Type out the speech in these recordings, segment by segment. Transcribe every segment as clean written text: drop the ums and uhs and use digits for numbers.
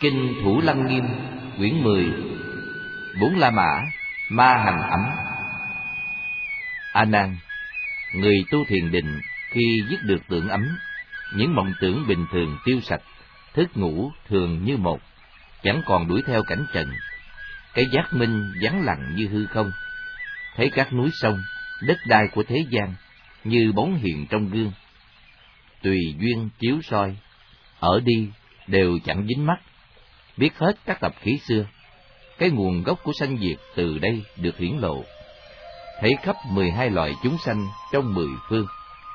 Kinh Thủ Lăng Nghiêm, quyển 10, Bốn La Mã, Ma Hành Ấm. A Nan, người tu thiền định khi dứt được tưởng ấm, những mộng tưởng bình thường tiêu sạch, thức ngủ thường như một, chẳng còn đuổi theo cảnh trần. Cái giác minh vắng lặng như hư không, thấy các núi sông, đất đai của thế gian như bóng hiện trong gương. Tùy duyên chiếu soi, ở đi đều chẳng dính mắt, biết hết các tập khí xưa. Cái nguồn gốc của sanh diệt từ đây được hiển lộ, thấy khắp 12 loại chúng sanh trong 10 phương.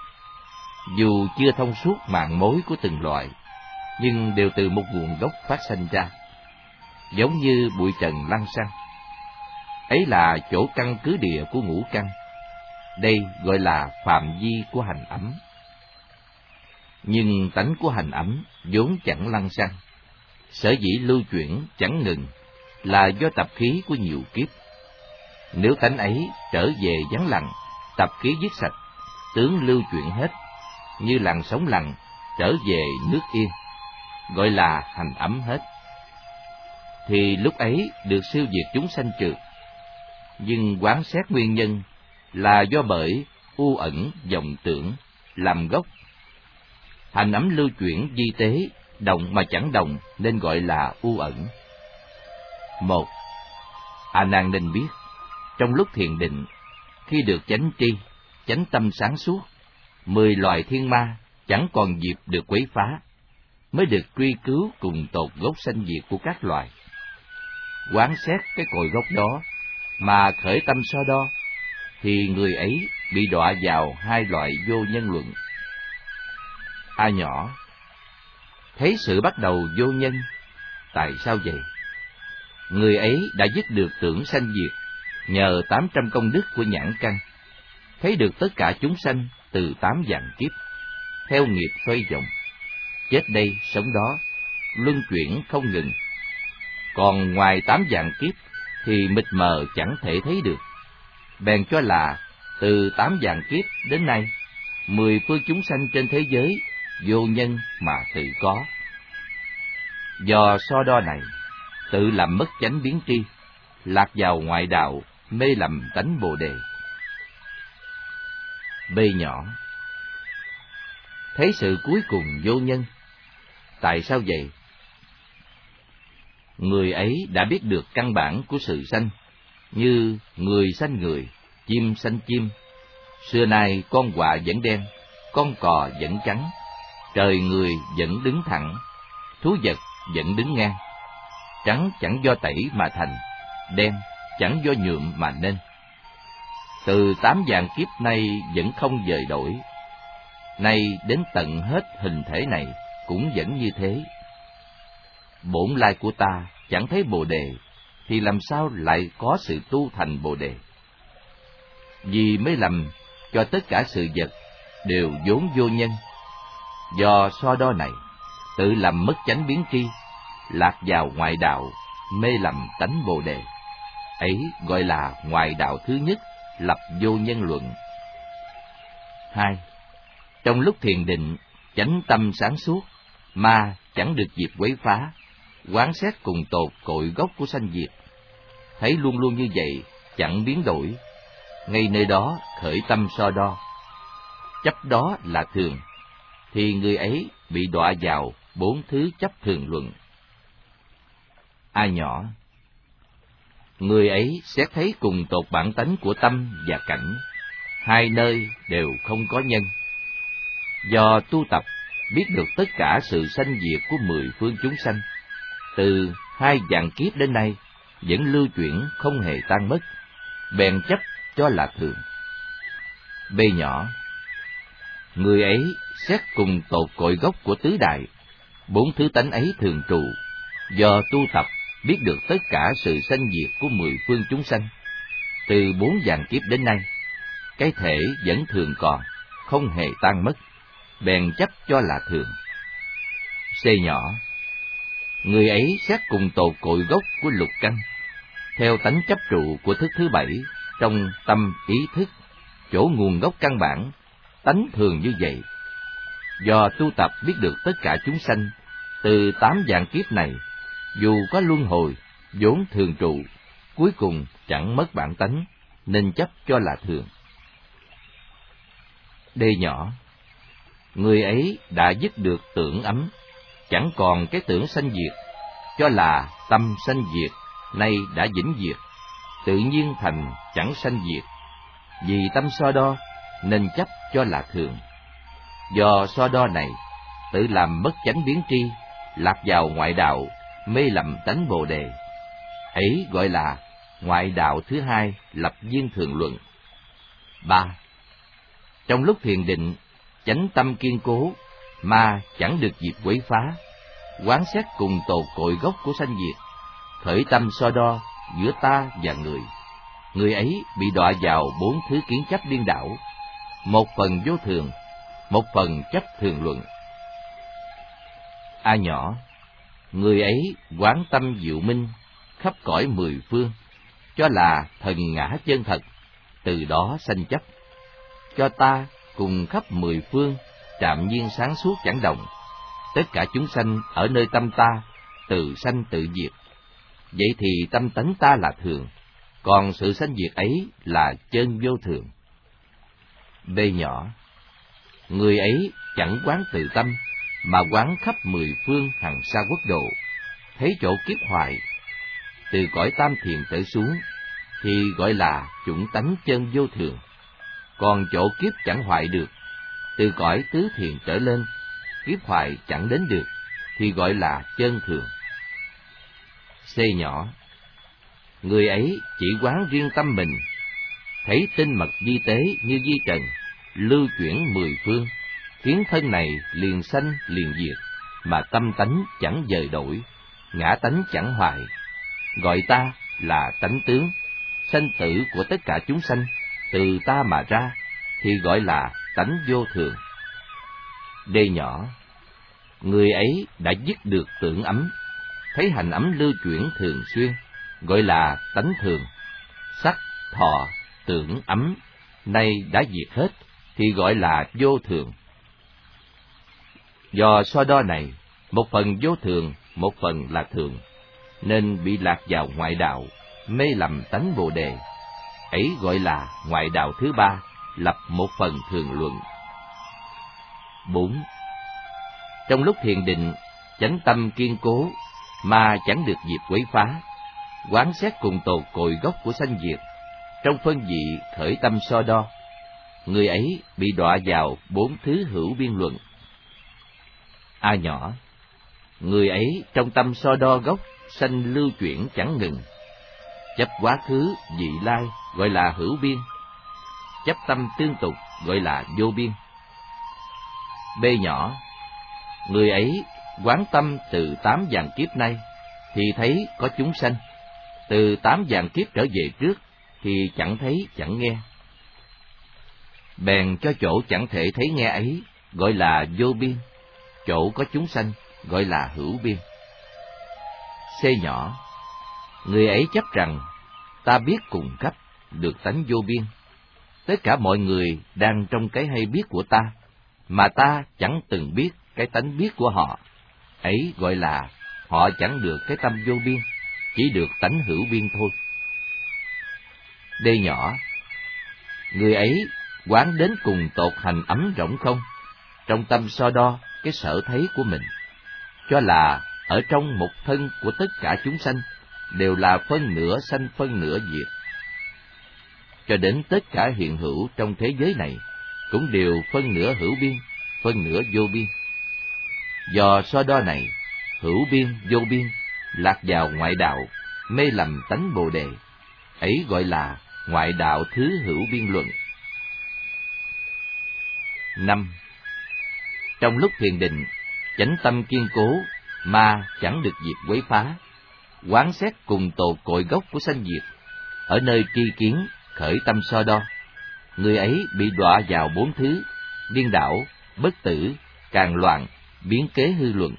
Dù chưa thông suốt mạng mối của từng loại, nhưng đều từ một nguồn gốc phát sanh ra, giống như bụi trần lăng xăng. Ấy là chỗ căn cứ địa của ngũ căn, đây gọi là phạm vi của hành ấm. Nhưng tánh của hành ấm vốn chẳng lăng xăng, sở dĩ lưu chuyển chẳng ngừng là do tập khí của nhiều kiếp. Nếu tánh ấy trở về vắng lặng, tập khí dứt sạch, tướng lưu chuyển hết, như làn sóng lặng trở về nước yên, gọi là hành ấm hết, thì lúc ấy được siêu diệt chúng sanh trượt. Nhưng quán xét nguyên nhân là do bởi u ẩn vọng tưởng làm gốc. Hành ấm lưu chuyển di tế, động mà chẳng động nên gọi là u ẩn. Một, A Nan nên biết, trong lúc thiền định, khi được chánh tri, chánh tâm sáng suốt, 10 loài thiên ma chẳng còn dịp được quấy phá, mới được truy cứu cùng tột gốc sanh diệt của các loài. Quán xét cái cội gốc đó mà khởi tâm so đo, thì người ấy bị đọa vào 2 loại vô nhân luận. A nhỏ, thấy sự bắt đầu vô nhân, tại sao vậy? Người ấy đã dứt được tưởng sanh diệt nhờ 800 công đức của nhãn căn, thấy được tất cả chúng sanh từ 8 vạn kiếp, theo nghiệp xoay vòng, chết đây sống đó, luân chuyển không ngừng. Còn ngoài 8 vạn kiếp thì mịt mờ chẳng thể thấy được, bèn cho là từ 8 vạn kiếp đến nay, 10 phương chúng sanh trên thế giới vô nhân mà tự có. Do so đo này, tự làm mất chánh biến tri, lạc vào ngoại đạo, mê lầm tánh Bồ Đề. B nhỏ, thấy sự cuối cùng vô nhân, tại sao vậy? Người ấy đã biết được căn bản của sự sanh, như người sanh người, chim sanh chim. Xưa nay con quạ vẫn đen, con cò vẫn trắng, trời người vẫn đứng thẳng, thú vật vẫn đứng ngang. Trắng chẳng do tẩy mà thành, đen chẳng do nhuộm mà nên. Từ 8 vạn kiếp nay vẫn không dời đổi, nay đến tận hết hình thể này cũng vẫn như thế. Bổn lai của ta chẳng thấy Bồ Đề, thì làm sao lại có sự tu thành Bồ Đề? Vì mới lầm cho tất cả sự vật đều vốn vô nhân. Do so đo này, tự làm mất chánh biến tri, lạc vào ngoại đạo, mê lầm tánh Bồ Đề. Ấy gọi là ngoại đạo thứ nhất, lập vô nhân luận. 2. Trong lúc thiền định, chánh tâm sáng suốt, ma chẳng được dịp quấy phá, quán xét cùng tột cội gốc của sanh diệt, thấy luôn luôn như vậy, chẳng biến đổi. Ngay nơi đó khởi tâm so đo, chấp đó là thường, thì người ấy bị đọa vào 4 thứ chấp thường luận. A nhỏ, người ấy xét thấy cùng tột bản tánh của tâm và cảnh, 2 nơi đều không có nhân. Do tu tập biết được tất cả sự sanh diệt của 10 phương chúng sanh, từ 2 vạn kiếp đến nay vẫn lưu chuyển không hề tan mất, bèn chấp cho là thường. B nhỏ, người ấy xét cùng tột cội gốc của tứ đại, 4 thứ tánh ấy thường trụ. Do tu tập biết được tất cả sự sanh diệt của 10 phương chúng sanh, từ 4 vạn kiếp đến nay, cái thể vẫn thường còn, không hề tan mất, bèn chấp cho là thường. C nhỏ, người ấy xét cùng tột cội gốc của lục căn, theo tánh chấp trụ của thức thứ 7 trong tâm ý thức, chỗ nguồn gốc căn bản, tánh thường như vậy. Do tu tập biết được tất cả chúng sanh từ 8 vạn kiếp này, dù có luân hồi, vốn thường trụ, cuối cùng chẳng mất bản tánh, nên chấp cho là thường. D nhỏ, người ấy đã dứt được tưởng ấm, chẳng còn cái tưởng sanh diệt, cho là tâm sanh diệt, nay đã vĩnh diệt, tự nhiên thành chẳng sanh diệt. Vì tâm so đo, nên chấp cho là thường. Do so đo này, tự làm mất chánh biến tri, lạc vào ngoại đạo, mê lầm tánh Bồ Đề. Ấy gọi là ngoại đạo thứ hai lập viên thường luận. 3. Trong lúc thiền định, chánh tâm kiên cố, mà chẳng được dịp quấy phá, quán xét cùng tột cội gốc của sanh diệt, khởi tâm so đo giữa ta và người ấy bị đọa vào 4 thứ kiến chấp điên đảo, một phần vô thường, một phần chấp thường luận. A nhỏ, người ấy quán tâm diệu minh khắp cõi 10 phương, cho là thần ngã chân thật, từ đó sanh chấp, cho ta cùng khắp 10 phương trạm nhiên sáng suốt chẳng đồng. Tất cả chúng sanh ở nơi tâm ta, từ sanh tự diệt. Vậy thì tâm tánh ta là thường, còn sự sanh diệt ấy là chân vô thường. B nhỏ, người ấy chẳng quán từ tâm, mà quán khắp 10 phương hằng sa quốc độ, thấy chỗ kiếp hoại, từ cõi tam thiền trở xuống, thì gọi là chủng tánh chân vô thường. Còn chỗ kiếp chẳng hoại được, từ cõi tứ thiền trở lên, kiếp hoại chẳng đến được, thì gọi là chân thường. C nhỏ, người ấy chỉ quán riêng tâm mình, thấy tinh mật di tế như di trần, lưu chuyển 10 phương, khiến thân này liền sanh liền diệt, mà tâm tánh chẳng dời đổi, ngã tánh chẳng hoại, gọi ta là tánh tướng, sanh tử của tất cả chúng sanh, từ ta mà ra, thì gọi là tánh vô thường. D nhỏ, người ấy đã dứt được tưởng ấm, thấy hành ấm lưu chuyển thường xuyên, gọi là tánh thường. Sắc, thọ, tưởng ấm, nay đã diệt hết, thì gọi là vô thường. Do so đo này, một phần vô thường, một phần là thường, nên bị lạc vào ngoại đạo, mê lầm tánh Bồ Đề. Ấy gọi là ngoại đạo thứ ba, lập một phần thường luận. 4. Trong lúc thiền định, chánh tâm kiên cố, mà chẳng được dịp quấy phá, quán xét cùng tột cội gốc của sanh diệt, trong phân dị khởi tâm so đo, người ấy bị đọa vào 4 thứ hữu biên luận. A nhỏ, người ấy trong tâm so đo gốc sanh lưu chuyển chẳng ngừng, chấp quá khứ vị lai gọi là hữu biên, chấp tâm tương tục gọi là vô biên. B nhỏ, người ấy quán tâm từ 8 vạn kiếp nay, thì thấy có chúng sanh, từ 8 vạn kiếp trở về trước, thì chẳng thấy chẳng nghe. Bèn cho chỗ chẳng thể thấy nghe ấy, gọi là vô biên, chỗ có chúng sanh, gọi là hữu biên. C nhỏ, người ấy chấp rằng, ta biết cùng cấp, được tánh vô biên. Tất cả mọi người đang trong cái hay biết của ta, mà ta chẳng từng biết cái tánh biết của họ. Ấy gọi là họ chẳng được cái tâm vô biên, chỉ được tánh hữu biên thôi. D nhỏ, người ấy quán đến cùng tột hành ấm rỗng không, trong tâm so đo cái sở thấy của mình, cho là ở trong một thân của tất cả chúng sanh đều là phân nửa sanh phân nửa diệt, cho đến tất cả hiện hữu trong thế giới này cũng đều phân nửa hữu biên, phân nửa vô biên. Do so đo này, hữu biên vô biên lạc vào ngoại đạo, mê lầm tánh Bồ Đề. Ấy gọi là ngoại đạo thứ hữu biên luận. 5. Trong lúc thiền định, chánh tâm kiên cố, mà chẳng được dịp quấy phá, quán xét cùng tột cội gốc của sanh diệt, ở nơi tri kiến khởi tâm so đo, người ấy bị đọa vào 4 thứ điên đảo, bất tử, càng loạn, biến kế hư luận.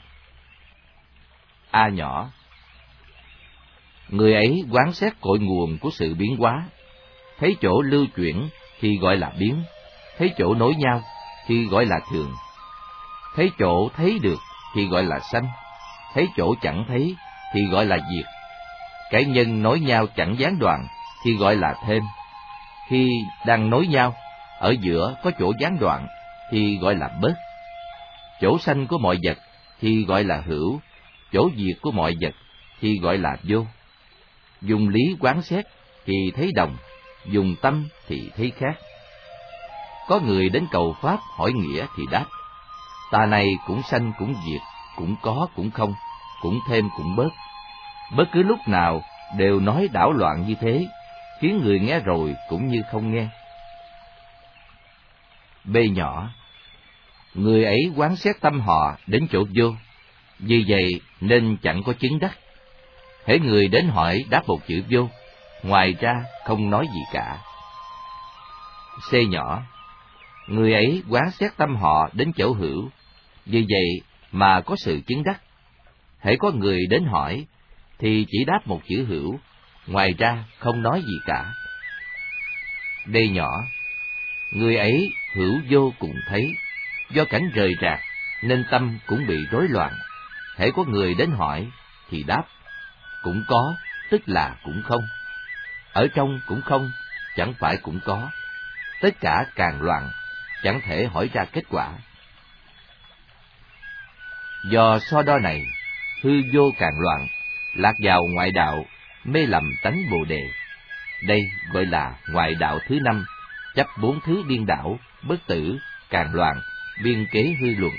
A nhỏ, người ấy quán xét cội nguồn của sự biến hóa, thấy chỗ lưu chuyển thì gọi là biến, thấy chỗ nối nhau thì gọi là thường, thấy chỗ thấy được thì gọi là sanh, thấy chỗ chẳng thấy thì gọi là diệt. Cái nhân nối nhau chẳng gián đoạn thì gọi là thêm. Khi đang nối nhau, ở giữa có chỗ gián đoạn thì gọi là bớt. Chỗ sanh của mọi vật thì gọi là hữu, chỗ diệt của mọi vật thì gọi là vô. Dùng lý quán xét thì thấy đồng, dùng tâm thì thấy khác. Có người đến cầu Pháp hỏi nghĩa thì đáp: ta này cũng sanh cũng diệt, cũng có cũng không, cũng thêm cũng bớt. Bất cứ lúc nào đều nói đảo loạn như thế, khiến người nghe rồi cũng như không nghe. B nhỏ, người ấy quán xét tâm họ đến chỗ vô, vì vậy nên chẳng có chứng đắc. Hễ người đến hỏi đáp một chữ vô, ngoài ra không nói gì cả. C nhỏ, người ấy quán xét tâm họ đến chỗ hữu, vì vậy mà có sự chứng đắc. Hễ có người đến hỏi thì chỉ đáp một chữ hữu, ngoài ra không nói gì cả. D nhỏ, người ấy hữu vô cùng thấy, do cảnh rời rạc nên tâm cũng bị rối loạn. Hễ có người đến hỏi thì đáp: cũng có, tức là cũng không. Ở trong cũng không, chẳng phải cũng có. Tất cả càng loạn, chẳng thể hỏi ra kết quả. Do so đo này, hư vô càng loạn, lạc vào ngoại đạo, mê lầm tánh Bồ Đề. Đây gọi là ngoại đạo thứ 5, chấp 4 thứ điên đảo, bất tử, càng loạn, biên kế hư luận.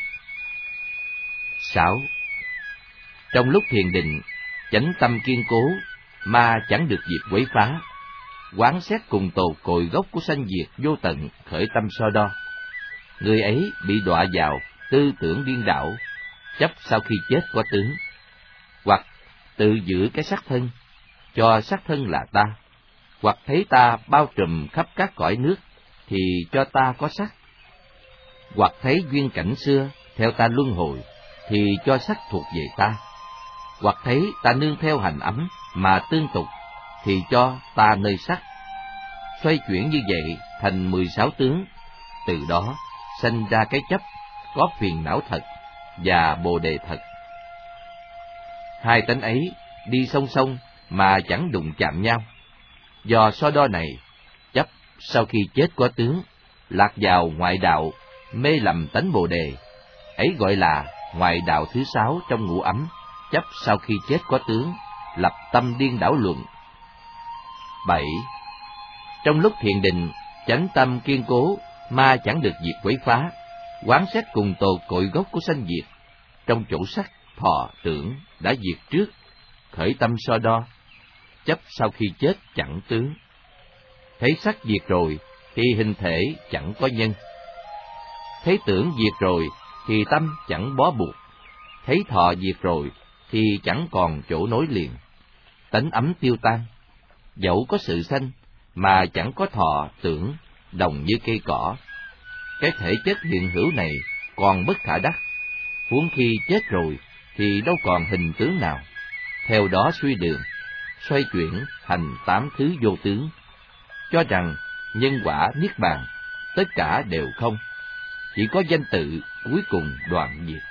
6. Trong lúc thiền định, chánh tâm kiên cố, ma chẳng được diệt quấy phá. Quán xét cùng tột cội gốc của sanh diệt vô tận, khởi tâm so đo. Người ấy bị đọa vào tư tưởng điên đảo, chấp sau khi chết có tướng, hoặc tự giữ cái xác thân, cho xác thân là ta, hoặc thấy ta bao trùm khắp các cõi nước, thì cho ta có sắc, hoặc thấy duyên cảnh xưa theo ta luân hồi, thì cho sắc thuộc về ta, hoặc thấy ta nương theo hành ấm mà tương tục, thì cho ta nơi sắc. Xoay chuyển như vậy thành 16 tướng, từ đó sanh ra cái chấp có phiền não thật và bồ đề thật. Hai tánh ấy đi song song mà chẳng đụng chạm nhau. Do so đo này, chấp sau khi chết có tướng, lạc vào ngoại đạo, mê lầm tánh bồ đề, ấy gọi là ngoại đạo thứ 6 trong ngũ ấm, chấp sau khi chết có tướng, lập tâm điên đảo luận. 7. Trong lúc thiền định, chánh tâm kiên cố, ma chẳng được diệt quấy phá. Quán xét cùng tột cội gốc của sanh diệt, trong chỗ sắc, thọ, tưởng đã diệt trước, khởi tâm so đo, chấp sau khi chết chẳng tướng. Thấy sắc diệt rồi thì hình thể chẳng có nhân. Thấy tưởng diệt rồi thì tâm chẳng bó buộc. Thấy thọ diệt rồi thì chẳng còn chỗ nối liền. Tánh ấm tiêu tan, dẫu có sự sanh mà chẳng có thọ tưởng, đồng như cây cỏ. Cái thể chất hiện hữu này còn bất khả đắc, huống khi chết rồi thì đâu còn hình tướng nào. Theo đó suy đường, xoay chuyển thành 8 thứ vô tướng, cho rằng nhân quả niết bàn tất cả đều không, chỉ có danh tự cuối cùng đoạn diệt.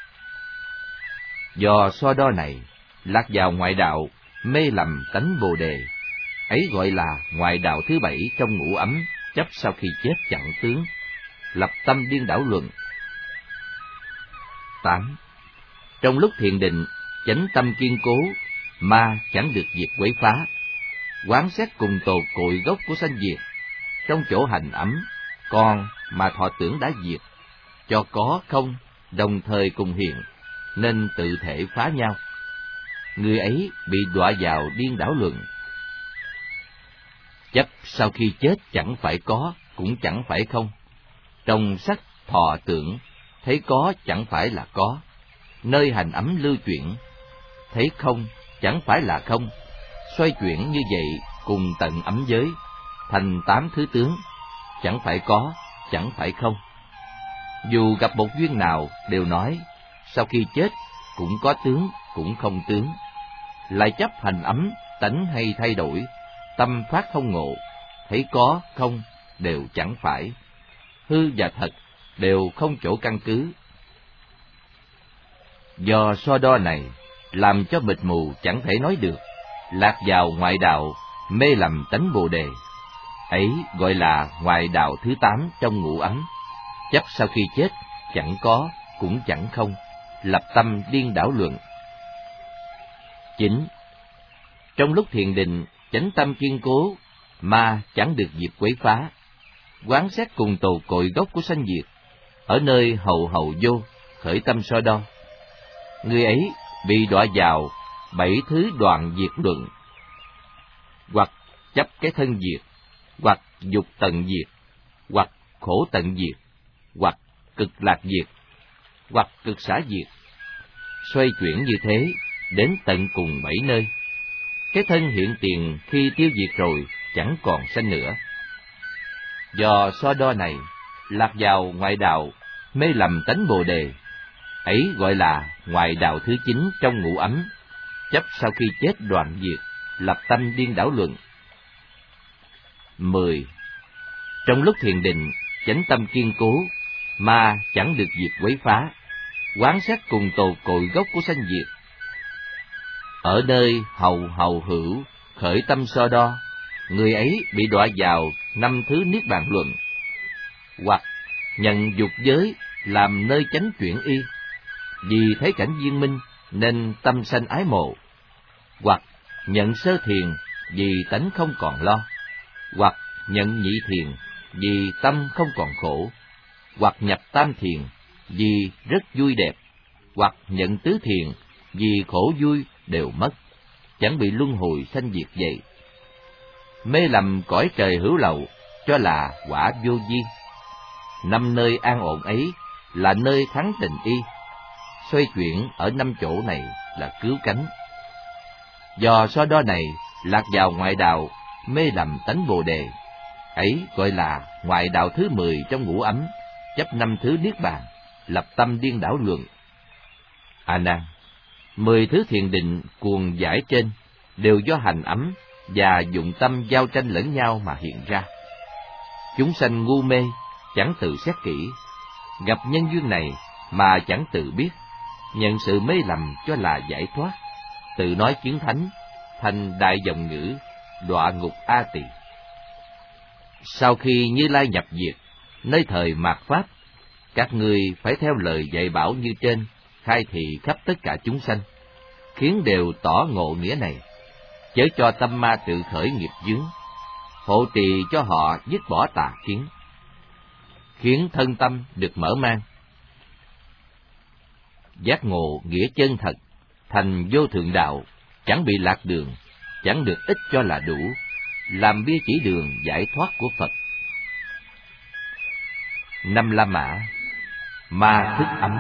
Do so đo này, lạc vào ngoại đạo, mê lầm tánh bồ đề, ấy gọi là ngoại đạo thứ 7 trong ngũ ấm, chấp sau khi chết chẳng tướng, lập tâm điên đảo luận. 8. Trong lúc thiền định, chánh tâm kiên cố, ma chẳng được diệt quấy phá. Quán xét cùng tột cội gốc của sanh diệt, trong chỗ hành ấm, còn mà thọ tưởng đã diệt, cho có không đồng thời cùng hiện, nên tự thể phá nhau. Người ấy bị đọa vào điên đảo luận. Chấp sau khi chết chẳng phải có, cũng chẳng phải không. Trong sắc thọ tưởng, thấy có chẳng phải là có. Nơi hành ấm lưu chuyển, thấy không chẳng phải là không. Xoay chuyển như vậy cùng tận ấm giới, thành 8 thứ tướng, chẳng phải có, chẳng phải không. Dù gặp một duyên nào đều nói, sau khi chết cũng có tướng, cũng không tướng. Lại chấp hành ấm, tánh hay thay đổi, tâm phát thông ngộ, thấy có, không, đều chẳng phải. Hư và thật đều không chỗ căn cứ. Do so đo này, làm cho mịt mù chẳng thể nói được, lạc vào ngoại đạo, mê lầm tánh Bồ Đề. Ấy gọi là ngoại đạo thứ 8 trong ngũ ấm. Chấp sau khi chết, chẳng có, cũng chẳng không, lập tâm điên đảo luận. 9. Trong lúc thiền định, chánh tâm kiên cố, ma chẳng được dịp quấy phá. Quán xét cùng tồ cội gốc của sanh diệt, ở nơi hậu hậu vô, khởi tâm so đo. Người ấy bị đọa vào 7 thứ đoạn diệt luận, hoặc chấp cái thân diệt, hoặc dục tận diệt, hoặc khổ tận diệt, hoặc cực lạc diệt, hoặc cực xả diệt. Xoay chuyển như thế đến tận cùng 7 nơi. Cái thân hiện tiền khi tiêu diệt rồi chẳng còn sanh nữa. Do so đo này, lạc vào ngoại đạo, mê lầm tánh Bồ Đề. Ấy gọi là ngoại đạo thứ 9 trong ngũ ấm. Chấp sau khi chết đoạn diệt, lập tâm điên đảo luận. 10. Trong lúc thiền định, chánh tâm kiên cố, ma chẳng được dịp quấy phá. Quán xét cùng tồ cội gốc của sanh diệt, ở nơi hầu hầu hữu, khởi tâm so đo. Người ấy bị đọa vào 5 thứ niết bàn luận, hoặc nhận dục giới làm nơi chánh chuyển y, vì thấy cảnh viên minh nên tâm sanh ái mộ, hoặc nhận sơ thiền vì tánh không còn lo, hoặc nhận nhị thiền vì tâm không còn khổ, hoặc nhập tam thiền vì rất vui đẹp, hoặc nhận tứ thiền vì khổ vui đều mất, chẳng bị luân hồi sanh diệt vậy. Mê lầm cõi trời hữu lậu, cho là quả vô vi. 5 nơi an ổn ấy là nơi thắng tình y. Xoay chuyển ở 5 chỗ này là cứu cánh. Do so đo này, lạc vào ngoại đạo, mê lầm tánh Bồ Đề. Ấy gọi là ngoại đạo thứ 10 trong ngũ ấm, chấp 5 thứ niết bàn, lập tâm điên đảo luận. A Nan, 10 thứ thiền định cuồng giải trên đều do hành ấm và dụng tâm giao tranh lẫn nhau mà hiện ra. Chúng sanh ngu mê, chẳng tự xét kỹ, gặp nhân duyên này mà chẳng tự biết, nhận sự mê lầm cho là giải thoát, tự nói kiến thánh, thành đại vọng ngữ, đọa ngục A Tỳ. Sau khi Như Lai nhập diệt, nơi thời mạt Pháp, các ngươi phải theo lời dạy bảo như trên, khai thị khắp tất cả chúng sanh, khiến đều tỏ ngộ nghĩa này, chớ cho tâm ma tự khởi nghiệp chướng, hộ trì cho họ dứt bỏ tà kiến, khiến thân tâm được mở mang, giác ngộ nghĩa chân thật, thành vô thượng đạo, chẳng bị lạc đường, chẳng được ít cho là đủ, làm bia chỉ đường giải thoát của Phật. 5 La Mã, ma thức ấm.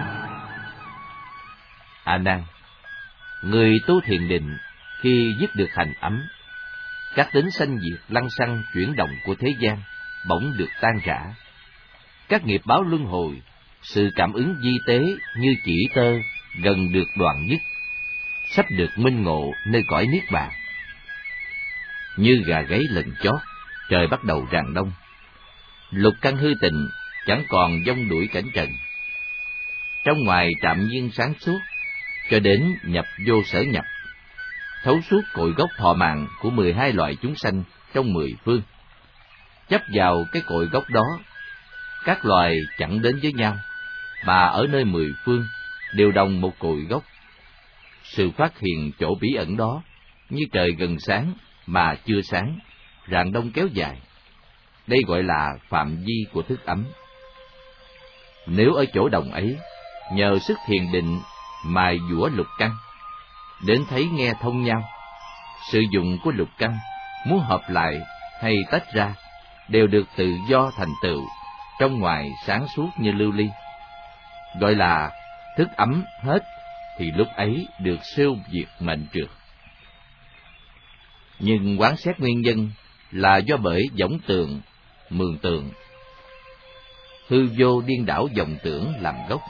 A Nan, người tu thiền định khi dứt được hành ấm, các tính sanh diệt lăng xăng chuyển động của thế gian bỗng được tan rã. Các nghiệp báo luân hồi, sự cảm ứng di tế như chỉ tơ gần được đoạn dứt, sắp được minh ngộ nơi cõi niết bàn. Như gà gáy lần chót, trời bắt đầu rạng đông. Lục căn hư tịnh, chẳng còn vong đuổi cảnh trần. Trong ngoài trạm nhiên sáng suốt, cho đến nhập vô sở nhập, thấu suốt cội gốc thọ mạng của 12 loại chúng sanh trong 10 phương. Chấp vào cái cội gốc đó, các loài chẳng đến với nhau, mà ở nơi 10 phương đều đồng một cội gốc. Sự phát hiện chỗ bí ẩn đó, như trời gần sáng mà chưa sáng, rạng đông kéo dài. Đây gọi là phạm vi của thức ấm. Nếu ở chỗ đồng ấy, nhờ sức thiền định mài dũa lục căn, đến thấy nghe thông nhau, sử dụng của lục căn muốn hợp lại hay tách ra đều được tự do thành tựu, trong ngoài sáng suốt như lưu ly. Gọi là thức ấm hết, thì lúc ấy được siêu diệt mệnh trược. Nhưng quán xét nguyên nhân là do bởi võng tượng, mường tượng, hư vô điên đảo vọng tưởng làm gốc.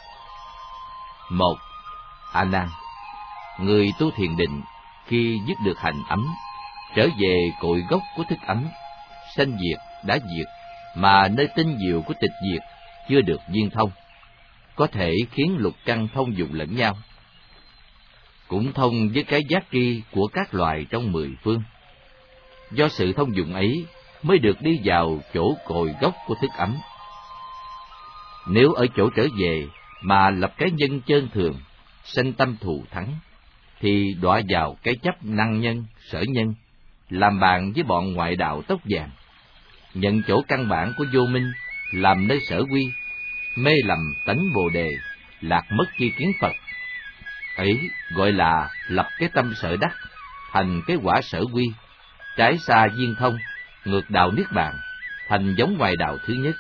1. A Nan, người tu thiền định khi dứt được hành ấm, trở về cội gốc của thức ấm, sanh diệt đã diệt, mà nơi tinh diệu của tịch diệt chưa được viên thông, có thể khiến lục căn thông dụng lẫn nhau. cũng thông với cái giác tri của các loài trong mười phương. Do sự thông dụng ấy mới được đi vào chỗ cội gốc của thức ấm. Nếu ở chỗ trở về mà lập cái nhân chơn thường, sanh tâm thù thắng, thì đọa vào cái chấp năng nhân, sở nhân, làm bạn với bọn ngoại đạo tóc vàng, nhận chỗ căn bản của vô minh làm nơi sở quy, mê lầm tánh bồ đề, lạc mất tri kiến Phật. Ấy gọi là lập cái tâm sở đắc, thành cái quả sở quy, trái xa viên thông, ngược đạo niết bàn, thành giống ngoài đạo thứ nhất.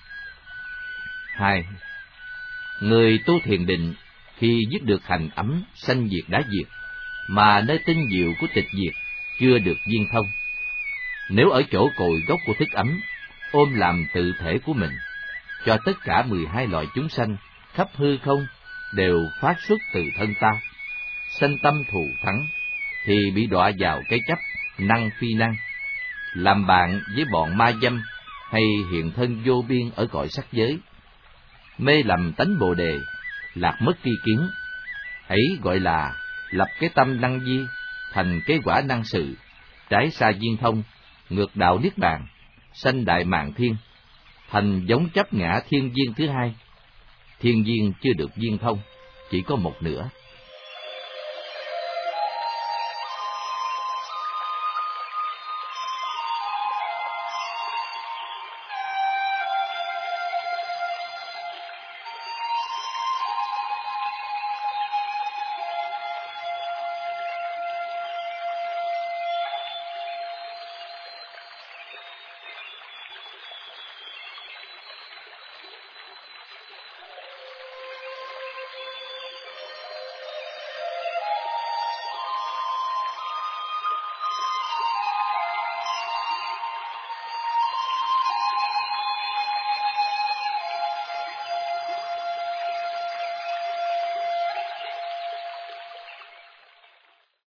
2. Người tu thiền định khi dứt được hành ấm sanh diệt đã diệt, mà nơi tinh diệu của tịch diệt chưa được viên thông. Nếu ở chỗ cội gốc của thức ấm, ôm làm tự thể của mình, cho tất cả 12 loài chúng sanh khắp hư không đều phát xuất từ thân ta, sanh tâm thù thắng, thì bị đọa vào cái chấp năng phi năng, làm bạn với bọn ma dâm hay hiện thân vô biên ở cõi sắc giới, mê lầm tánh bồ đề, lạc mất tri kiến. Ấy gọi là lập cái tâm năng di, thành cái quả năng sự, trái xa viên thông, ngược đạo niết bàn, sanh đại mạng thiên, thành giống chấp ngã thiên viên thứ hai. Thiên viên chưa được viên thông, chỉ có một nửa.